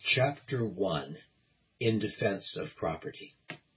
Chapter 1. In Defense of Property.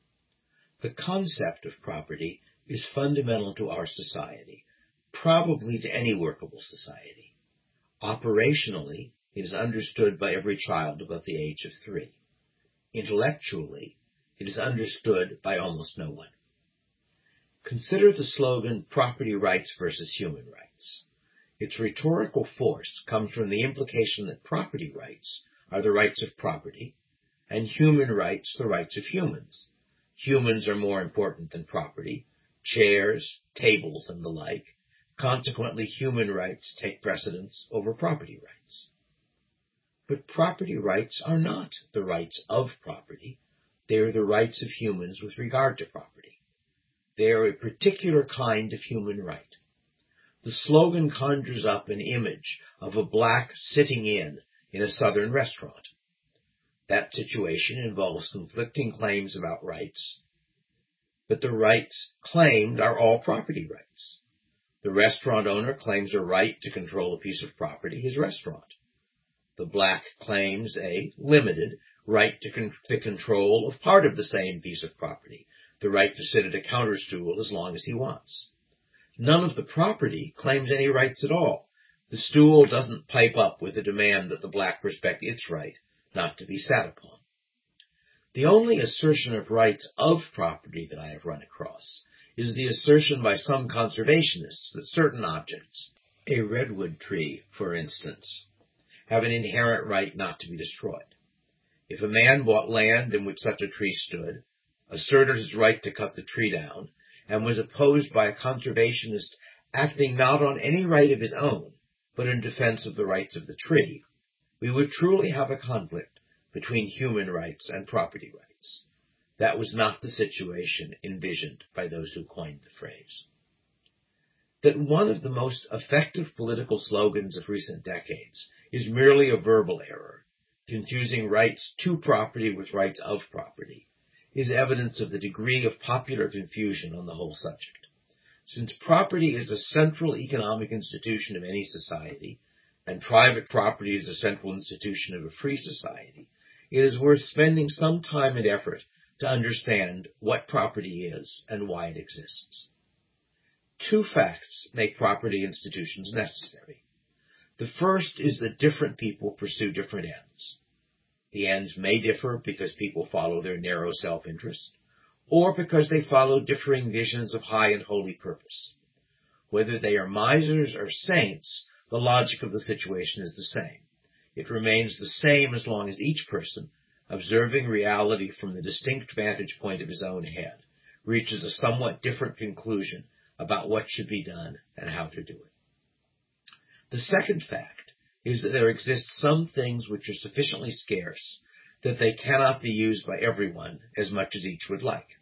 The concept of property is fundamental to our society, probably to any workable society. Operationally, it is understood by every child above the age of 3. Intellectually, it is understood by almost no one. Consider the slogan, property rights versus human rights. Its rhetorical force comes from the implication that property rights are the rights of property, and human rights the rights of humans. Humans are more important than property, chairs, tables, and the like. Consequently, human rights take precedence over property rights. But property rights are not the rights of property. They are the rights of humans with regard to property. They are a particular kind of human right. The slogan conjures up an image of a black sitting in a southern restaurant. That situation involves conflicting claims about rights, but the rights claimed are all property rights. The restaurant owner claims a right to control a piece of property, his restaurant. The black claims a limited right to the control of part of the same piece of property, the right to sit at a counter stool as long as he wants. None of the property claims any rights at all. The stool doesn't pipe up with a demand that the black respect its right not to be sat upon. The only assertion of rights of property that I have run across is the assertion by some conservationists that certain objects, a redwood tree, for instance, have an inherent right not to be destroyed. If a man bought land in which such a tree stood, asserted his right to cut the tree down, and was opposed by a conservationist acting not on any right of his own, but in defense of the rights of the tree, we would truly have a conflict between human rights and property rights. That was not the situation envisioned by those who coined the phrase. That one of the most effective political slogans of recent decades is merely a verbal error, confusing rights to property with rights of property, is evidence of the degree of popular confusion on the whole subject. Since property is a central economic institution of any society, and private property is a central institution of a free society, it is worth spending some time and effort to understand what property is and why it exists. Two facts make property institutions necessary. The first is that different people pursue different ends. The ends may differ because people follow their narrow self-interest, or because they follow differing visions of high and holy purpose. Whether they are misers or saints, the logic of the situation is the same. It remains the same as long as each person, observing reality from the distinct vantage point of his own head, reaches a somewhat different conclusion about what should be done and how to do it. The second fact is that there exist some things which are sufficiently scarce that they cannot be used by everyone as much as each would like.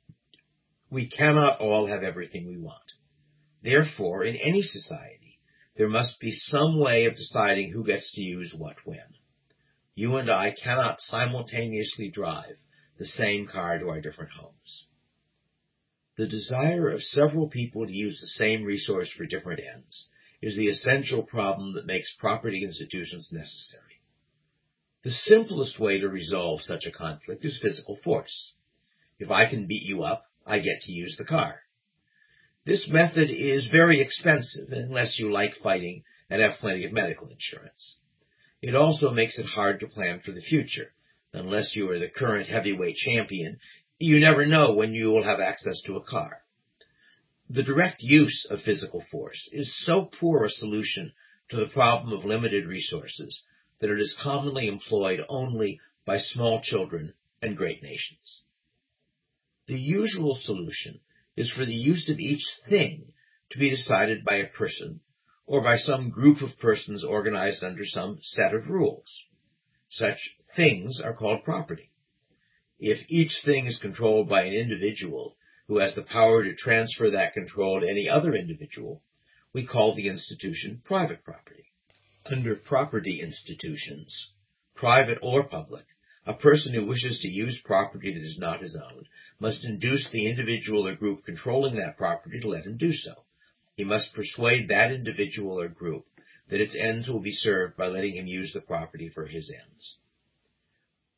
We cannot all have everything we want. Therefore, in any society, there must be some way of deciding who gets to use what when. You and I cannot simultaneously drive the same car to our different homes. The desire of several people to use the same resource for different ends is the essential problem that makes property institutions necessary. The simplest way to resolve such a conflict is physical force. If I can beat you up, I get to use the car. This method is very expensive unless you like fighting and have plenty of medical insurance. It also makes it hard to plan for the future. Unless you are the current heavyweight champion, you never know when you will have access to a car. The direct use of physical force is so poor a solution to the problem of limited resources that it is commonly employed only by small children and great nations. The usual solution is for the use of each thing to be decided by a person or by some group of persons organized under some set of rules. Such things are called property. If each thing is controlled by an individual who has the power to transfer that control to any other individual, we call the institution private property. Under property institutions, private or public, a person who wishes to use property that is not his own must induce the individual or group controlling that property to let him do so. He must persuade that individual or group that its ends will be served by letting him use the property for his ends.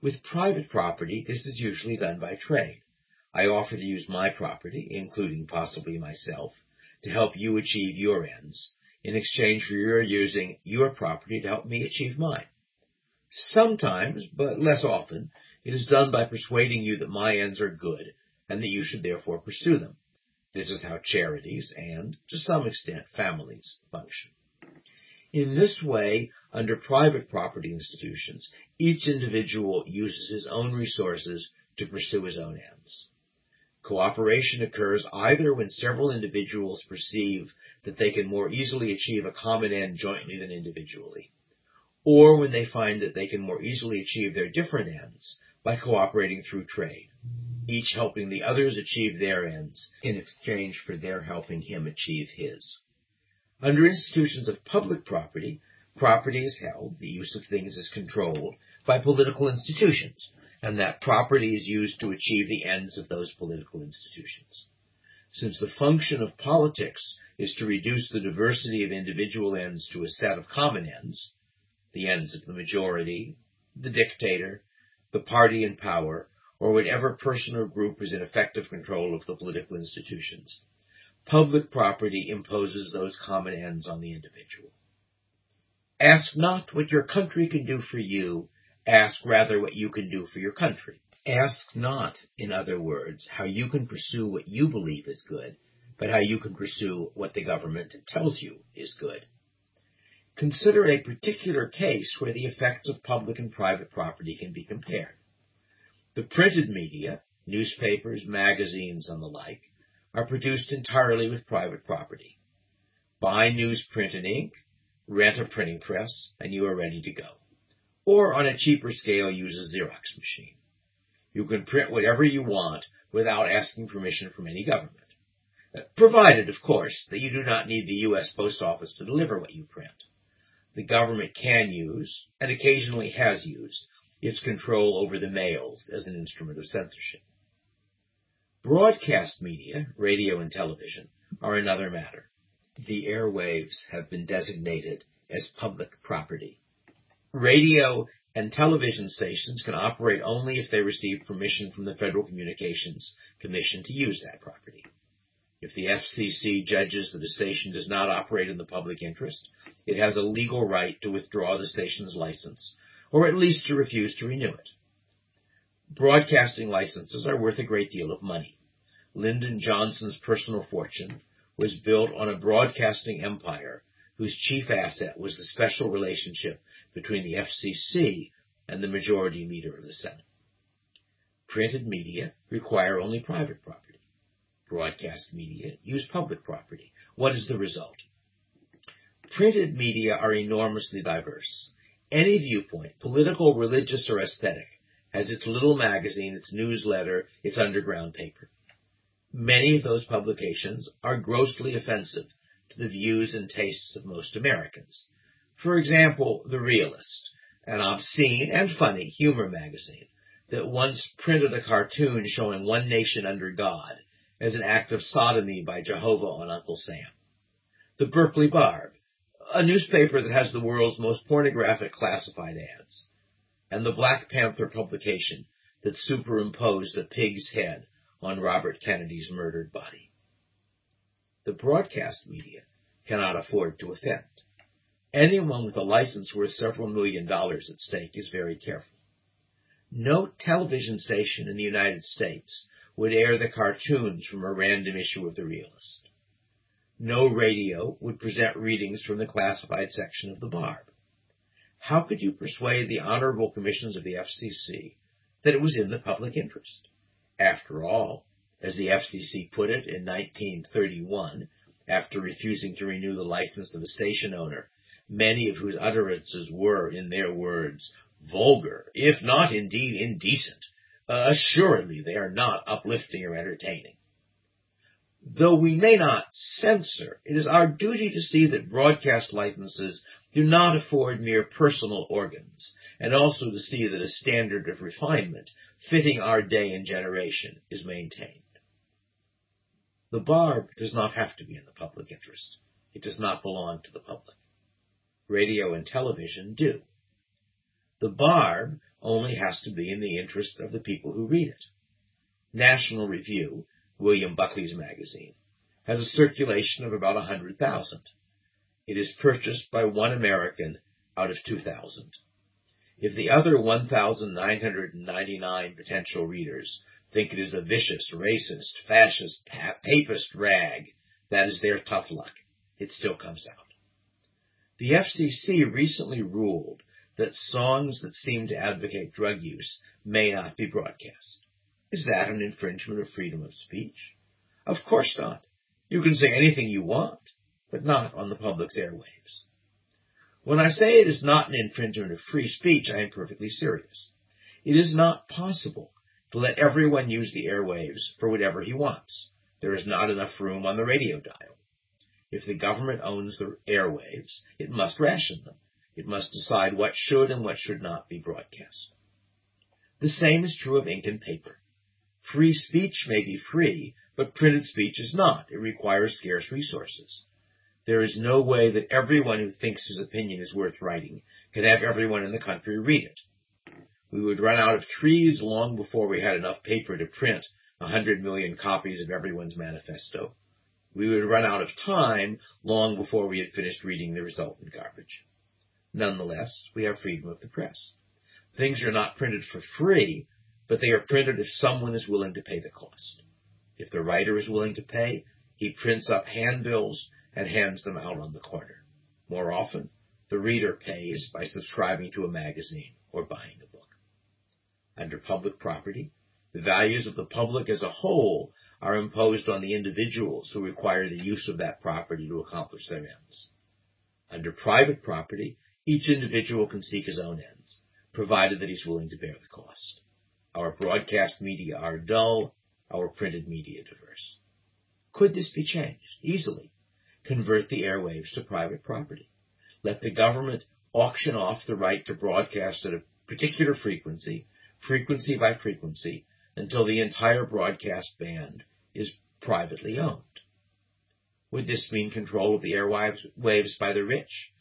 With private property, this is usually done by trade. I offer to use my property, including possibly myself, to help you achieve your ends, in exchange for your using your property to help me achieve mine. Sometimes, but less often, it is done by persuading you that my ends are good, and that you should therefore pursue them. This is how charities and, to some extent, families function. In this way, under private property institutions, each individual uses his own resources to pursue his own ends. Cooperation occurs either when several individuals perceive that they can more easily achieve a common end jointly than individually, or when they find that they can more easily achieve their different ends by cooperating through trade, each helping the others achieve their ends in exchange for their helping him achieve his. Under institutions of public property, property is held, the use of things is controlled by political institutions, and that property is used to achieve the ends of those political institutions. Since the function of politics is to reduce the diversity of individual ends to a set of common ends, the ends of the majority, the dictator, the party in power, or whatever person or group is in effective control of the political institutions, public property imposes those common ends on the individual. Ask not what your country can do for you, ask rather what you can do for your country. Ask not, in other words, how you can pursue what you believe is good, but how you can pursue what the government tells you is good. Consider a particular case where the effects of public and private property can be compared. The printed media, newspapers, magazines, and the like, are produced entirely with private property. Buy newsprint and ink, rent a printing press, and you are ready to go. Or, on a cheaper scale, use a Xerox machine. You can print whatever you want without asking permission from any government. Provided, of course, that you do not need the U.S. Post Office to deliver what you print. The government can use, and occasionally has used, its control over the mails as an instrument of censorship. Broadcast media, radio and television, are another matter. The airwaves have been designated as public property. Radio and television stations can operate only if they receive permission from the Federal Communications Commission to use that property. If the FCC judges that a station does not operate in the public interest, it has a legal right to withdraw the station's license, or at least to refuse to renew it. Broadcasting licenses are worth a great deal of money. Lyndon Johnson's personal fortune was built on a broadcasting empire whose chief asset was the special relationship between the FCC and the majority leader of the Senate. Printed media require only private property. Broadcast media use public property. What is the result? Printed media are enormously diverse. Any viewpoint, political, religious, or aesthetic, has its little magazine, its newsletter, its underground paper. Many of those publications are grossly offensive to the views and tastes of most Americans. For example, The Realist, an obscene and funny humor magazine that once printed a cartoon showing one nation under God as an act of sodomy by Jehovah on Uncle Sam. The Berkeley Barb, a newspaper that has the world's most pornographic classified ads. And the Black Panther publication that superimposed a pig's head on Robert Kennedy's murdered body. The broadcast media cannot afford to offend. Anyone with a license worth several $1 million at stake is very careful. No television station in the United States would air the cartoons from a random issue of The Realist. No radio would present readings from the classified section of the Barb. How could you persuade the honorable commissions of the FCC that it was in the public interest? After all, as the FCC put it in 1931, after refusing to renew the license of a station owner, many of whose utterances were, in their words, vulgar, if not indeed indecent, assuredly they are not uplifting or entertaining. Though we may not censor, it is our duty to see that broadcast licenses do not afford mere personal organs, and also to see that a standard of refinement fitting our day and generation is maintained. The Barb does not have to be in the public interest. It does not belong to the public. Radio and television do. The Barb, only has to be in the interest of the people who read it. National Review, William Buckley's magazine, has a circulation of about 100,000. It is purchased by one American out of 2,000. If the other 1,999 potential readers think it is a vicious, racist, fascist, papist rag, that is their tough luck. It still comes out. The FCC recently ruled that songs that seem to advocate drug use may not be broadcast. Is that an infringement of freedom of speech? Of course not. You can say anything you want, but not on the public's airwaves. When I say it is not an infringement of free speech, I am perfectly serious. It is not possible to let everyone use the airwaves for whatever he wants. There is not enough room on the radio dial. If the government owns the airwaves, it must ration them. It must decide what should and what should not be broadcast. The same is true of ink and paper. Free speech may be free, but printed speech is not. It requires scarce resources. There is no way that everyone who thinks his opinion is worth writing can have everyone in the country read it. We would run out of trees long before we had enough paper to print 100 million copies of everyone's manifesto. We would run out of time long before we had finished reading the resultant garbage. Nonetheless, we have freedom of the press. Things are not printed for free, but they are printed if someone is willing to pay the cost. If the writer is willing to pay, he prints up handbills and hands them out on the corner. More often, the reader pays by subscribing to a magazine or buying a book. Under public property, the values of the public as a whole are imposed on the individuals who require the use of that property to accomplish their ends. Under private property, each individual can seek his own ends, provided that he's willing to bear the cost. Our broadcast media are dull, our printed media diverse. Could this be changed? Easily. Convert the airwaves to private property. Let the government auction off the right to broadcast at a particular frequency, frequency by frequency, until the entire broadcast band is privately owned. Would this mean control of the airwaves by the rich?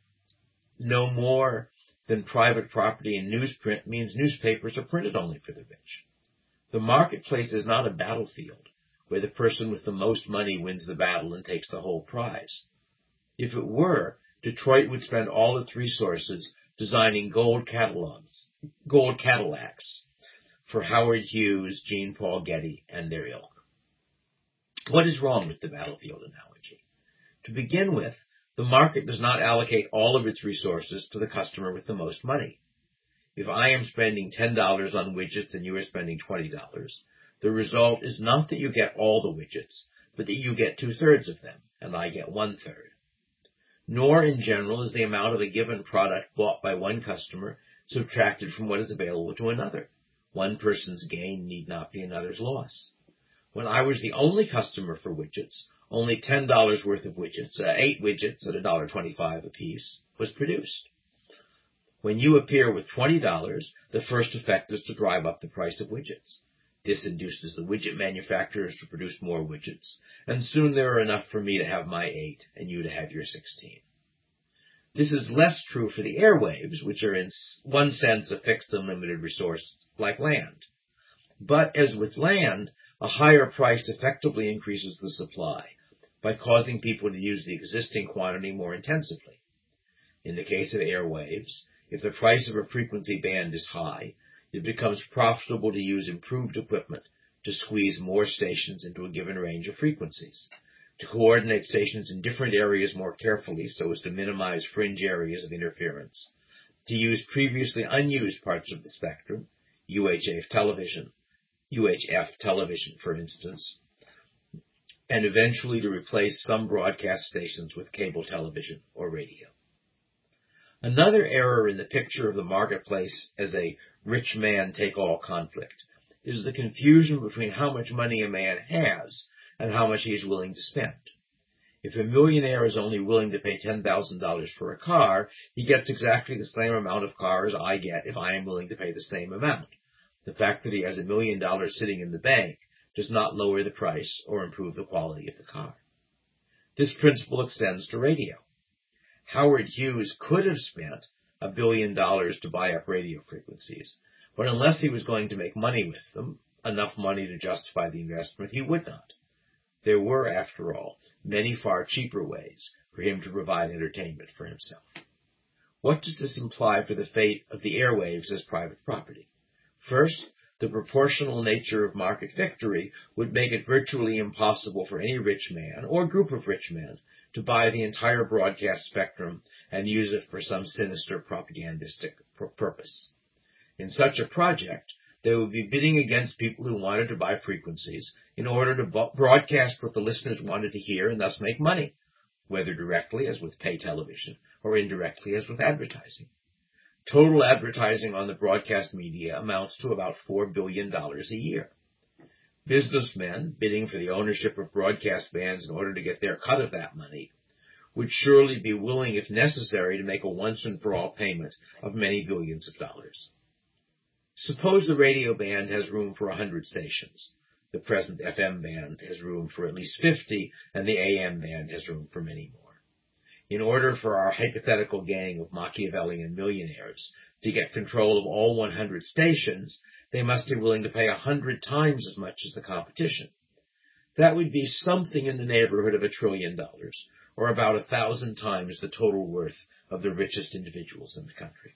No more than private property in newsprint means newspapers are printed only for the rich. The marketplace is not a battlefield where the person with the most money wins the battle and takes the whole prize. If it were, Detroit would spend all its resources designing gold Cadillacs for Howard Hughes, Jean Paul Getty, and their ilk. What is wrong with the battlefield analogy? To begin with, the market does not allocate all of its resources to the customer with the most money. If I am spending $10 on widgets and you are spending $20, the result is not that you get all the widgets, but that you get 2/3 of them, and I get 1/3. Nor, in general, is the amount of a given product bought by one customer subtracted from what is available to another. One person's gain need not be another's loss. When I was the only customer for widgets, only $10 worth of widgets, 8 widgets at $1.25 apiece, was produced. When you appear with $20, the first effect is to drive up the price of widgets. This induces the widget manufacturers to produce more widgets, and soon there are enough for me to have my 8 and you to have your 16. This is less true for the airwaves, which are in one sense a fixed and limited resource like land. But as with land, a higher price effectively increases the supply by causing people to use the existing quantity more intensively. In the case of airwaves, if the price of a frequency band is high, it becomes profitable to use improved equipment to squeeze more stations into a given range of frequencies, to coordinate stations in different areas more carefully so as to minimize fringe areas of interference, to use previously unused parts of the spectrum, UHF television, for instance, and eventually to replace some broadcast stations with cable television or radio. Another error in the picture of the marketplace as a rich man take all conflict is the confusion between how much money a man has and how much he is willing to spend. If a millionaire is only willing to pay $10,000 for a car, he gets exactly the same amount of car as I get if I am willing to pay the same amount. The fact that he has $1 million sitting in the bank does not lower the price or improve the quality of the car. This principle extends to radio. Howard Hughes could have spent $1 billion to buy up radio frequencies, but unless he was going to make money with them, enough money to justify the investment, he would not. There were, after all, many far cheaper ways for him to provide entertainment for himself. What does this imply for the fate of the airwaves as private property? First, the proportional nature of market victory would make it virtually impossible for any rich man or group of rich men to buy the entire broadcast spectrum and use it for some sinister propagandistic purpose. In such a project, they would be bidding against people who wanted to buy frequencies in order to broadcast what the listeners wanted to hear and thus make money, whether directly as with pay television or indirectly as with advertising. Total advertising on the broadcast media amounts to about $4 billion a year. Businessmen bidding for the ownership of broadcast bands in order to get their cut of that money would surely be willing, if necessary, to make a once-and-for-all payment of many billions of dollars. Suppose the radio band has room for 100 stations. The present FM band has room for at least 50, and the AM band has room for many more. In order for our hypothetical gang of Machiavellian millionaires to get control of all 100 stations, they must be willing to pay 100 times as much as the competition. That would be something in the neighborhood of $1 trillion, or about 1,000 times the total worth of the richest individuals in the country.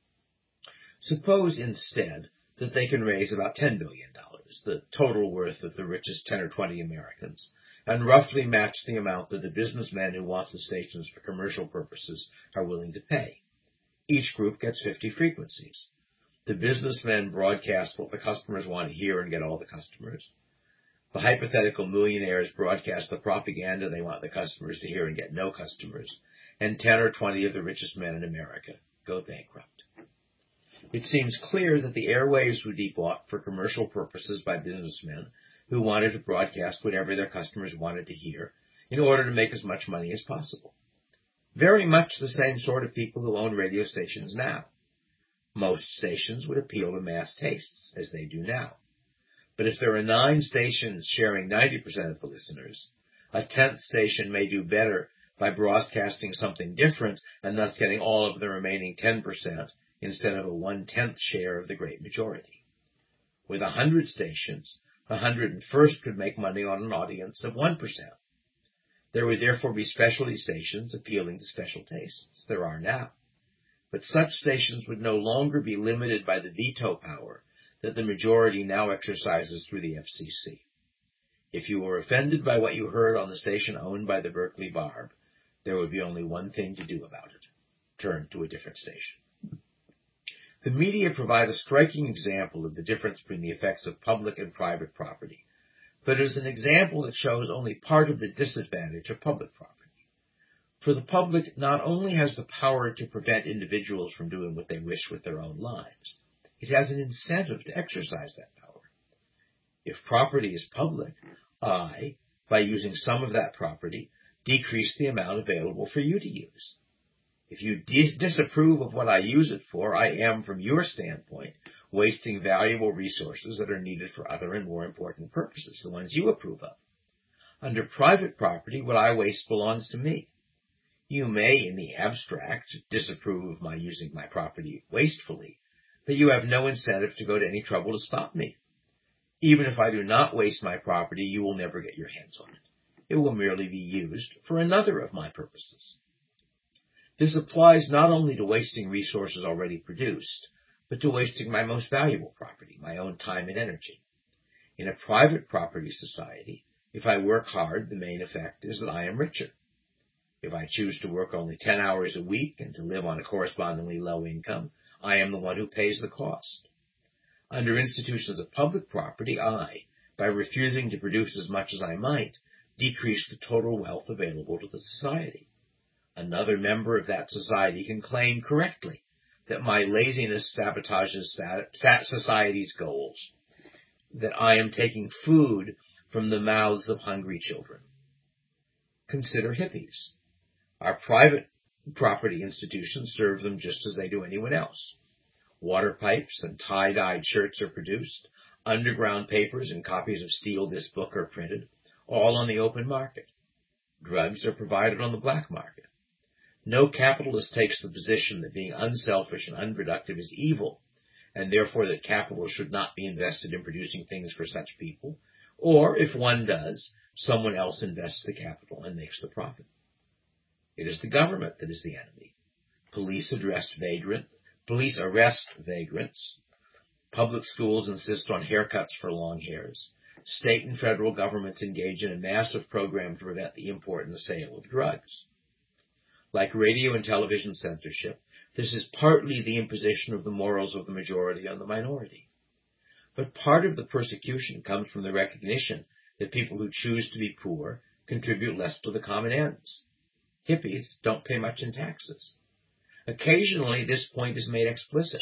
Suppose instead that they can raise about $10 billion, the total worth of the richest 10 or 20 Americans, and roughly match the amount that the businessmen who want the stations for commercial purposes are willing to pay. Each group gets 50 frequencies. The businessmen broadcast what the customers want to hear and get all the customers. The hypothetical millionaires broadcast the propaganda they want the customers to hear and get no customers. And 10 or 20 of the richest men in America go bankrupt. It seems clear that the airwaves would be bought for commercial purposes by businessmen who wanted to broadcast whatever their customers wanted to hear in order to make as much money as possible. Very much the same sort of people who own radio stations now. Most stations would appeal to mass tastes, as they do now. But if there are 9 stations sharing 90% of the listeners, a 10th station may do better by broadcasting something different and thus getting all of the remaining 10% instead of a 1/10 share of the great majority. With 100 stations, the 101st could make money on an audience of 1%. There would therefore be specialty stations appealing to special tastes. There are now. But such stations would no longer be limited by the veto power that the majority now exercises through the FCC. If you were offended by what you heard on the station owned by the Berkeley Barb, there would be only one thing to do about it: turn to a different station. The media provide a striking example of the difference between the effects of public and private property, but it is an example that shows only part of the disadvantage of public property. For the public not only has the power to prevent individuals from doing what they wish with their own lives, it has an incentive to exercise that power. If property is public, I, by using some of that property, decrease the amount available for you to use. If you disapprove of what I use it for, I am, from your standpoint, wasting valuable resources that are needed for other and more important purposes, the ones you approve of. Under private property, what I waste belongs to me. You may, in the abstract, disapprove of my using my property wastefully, but you have no incentive to go to any trouble to stop me. Even if I do not waste my property, you will never get your hands on it. It will merely be used for another of my purposes. This applies not only to wasting resources already produced, but to wasting my most valuable property, my own time and energy. In a private property society, if I work hard, the main effect is that I am richer. If I choose to work only 10 hours a week and to live on a correspondingly low income, I am the one who pays the cost. Under institutions of public property, I, by refusing to produce as much as I might, decrease the total wealth available to the society. Another member of that society can claim correctly that my laziness sabotages society's goals, that I am taking food from the mouths of hungry children. Consider hippies. Our private property institutions serve them just as they do anyone else. Water pipes and tie-dyed shirts are produced, underground papers and copies of Steal This Book are printed, all on the open market. Drugs are provided on the black market. No capitalist takes the position that being unselfish and unproductive is evil, and therefore that capital should not be invested in producing things for such people, or, if one does, someone else invests the capital and makes the profit. It is the government that is the enemy. Police arrest vagrants. Public schools insist on haircuts for long hairs. State and federal governments engage in a massive program to prevent the import and the sale of drugs. Like radio and television censorship, this is partly the imposition of the morals of the majority on the minority. But part of the persecution comes from the recognition that people who choose to be poor contribute less to the common ends. Hippies don't pay much in taxes. Occasionally, this point is made explicit.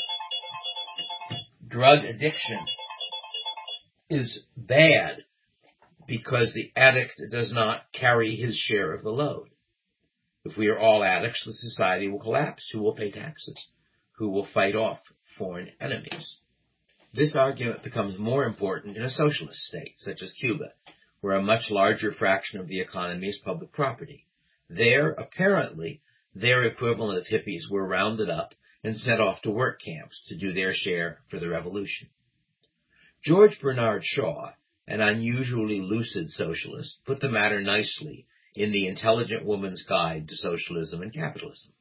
Drug addiction is bad because the addict does not carry his share of the load. If we are all addicts, the society will collapse. Who will pay taxes? Who will fight off foreign enemies? This argument becomes more important in a socialist state, such as Cuba, where a much larger fraction of the economy is public property. There, apparently, their equivalent of hippies were rounded up and sent off to work camps to do their share for the revolution. George Bernard Shaw, an unusually lucid socialist, put the matter nicely in The Intelligent Woman's Guide to Socialism and Capitalism.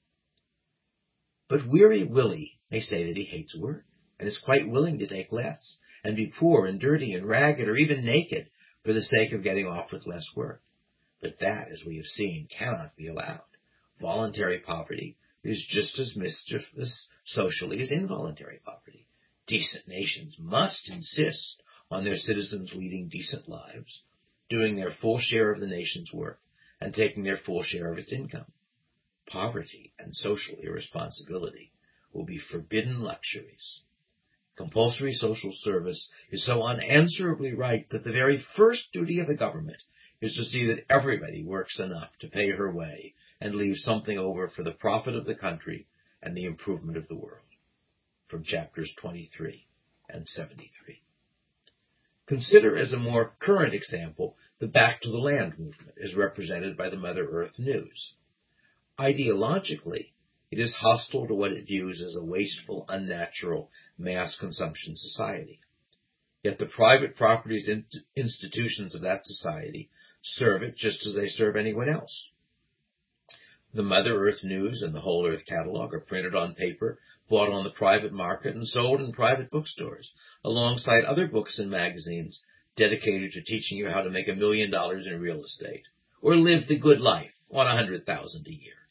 But Weary Willie may say that he hates work, and is quite willing to take less, and be poor and dirty and ragged or even naked for the sake of getting off with less work. But that, as we have seen, cannot be allowed. Voluntary poverty is just as mischievous socially as involuntary poverty. Decent nations must insist on their citizens leading decent lives, doing their full share of the nation's work, and taking their full share of its income. Poverty and social irresponsibility will be forbidden luxuries. Compulsory social service is so unanswerably right that the very first duty of the government is to see that everybody works enough to pay her way and leave something over for the profit of the country and the improvement of the world. From chapters 23 and 73. Consider as a more current example the Back to the Land movement as represented by the Mother Earth News. Ideologically, it is hostile to what it views as a wasteful, unnatural, mass consumption society. Yet the private properties and institutions of that society serve it just as they serve anyone else. The Mother Earth News and the Whole Earth Catalog are printed on paper, bought on the private market, and sold in private bookstores, alongside other books and magazines dedicated to teaching you how to make $1 million in real estate, or live the good life on $100,000 a year.